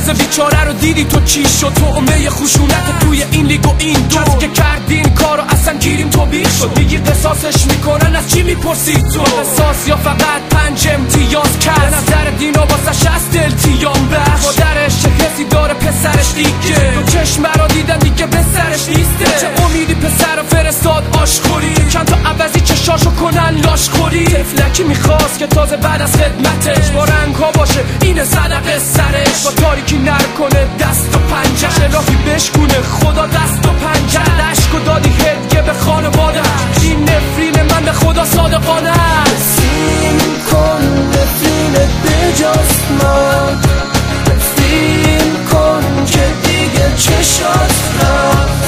روز بیچاره رو دیدی تو چی شد؟ تو امه خشونت توی این لیگ و این دو کسی که کردین کارو اصلا گیریم تو بیش شد. دیگه قصاصش میکنن از چی میپرسی تو؟ قصاص یا فقط 5 امتیاز کرد؟ نظر دینا واسه 60 التیام بخش. مادرش چه حسی داره پسرش دیگه؟ دو چشم رو دیدن دیگه به سرش نیسته. چه امیدی پسر رو فرستاد آشخوری؟ چند تا عوضی چشاشو کنن لاشخوری. طفلکی میخواست که تازه بعد از خدمتش با رنگ ها باشه این صدقه سرش. با تاریکی نرکنه دست و پنجه. راهی بشکونه خدا دست و پنجه. عشق و دادی هدیه به خانواده. این نفرین من به خدا صادقانه. نفرین کن نفرینت بجاست من. نفرین کن که دیگه چشات رفت.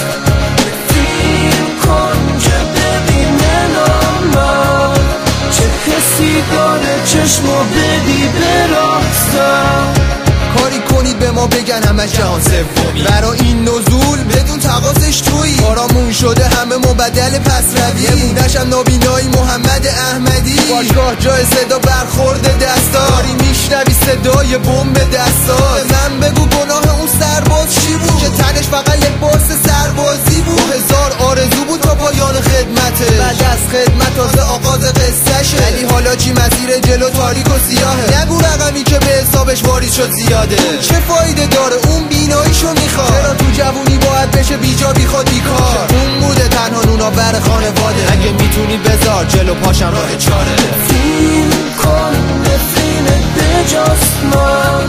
نفرین کن که ببیننم من چه حسی داره چشمو بدی براستم. کاری کنید به ما بگن همه جهان سومی. برای این نزول بدون تقاضش تویی. کارامون شده همه مبدل پس روی. نمونشم نابینایی محمد احمدی. باشگاه جای صدا برخورد دستا. کاری میشنوی صدای بمب دستا. من بگو گناه اون سرباز چی بود که تنش فقط لباس سربازی بود. 1000 آرزو بود تا پایان خدمته. بعد از خدمت تازه آغاز قصهشه. ولی حالا چی مسیر جلو تاریک و سیاهه. نگو رقمی که به حسابش واریز شد زیاده. چه فایده داره اون بیناییشو میخواد؟ چرا تو جوونی باید بشه بیجا بیخواد بیکار؟ اون بوده تنها نونا بر خانواده. اگه میتونی بذار جلو پاشم راه چاره. نفرین کن نفرینت بجاست من.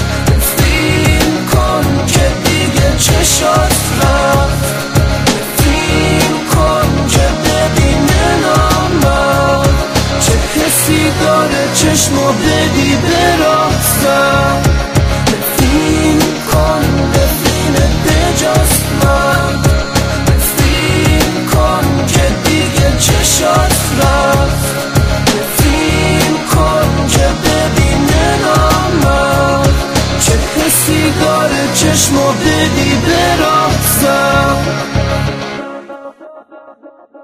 نفرین کن که دیگه چشات رفت. نفرین کن که ببیننم من چه حسی داره چشمو بدی براستم. نفرین کن نفرینت بجاست من. نفرین کن که دیگه چشات رفت. نفرین کن که ببیننم من چه حسی داره چشمو بدی براستم.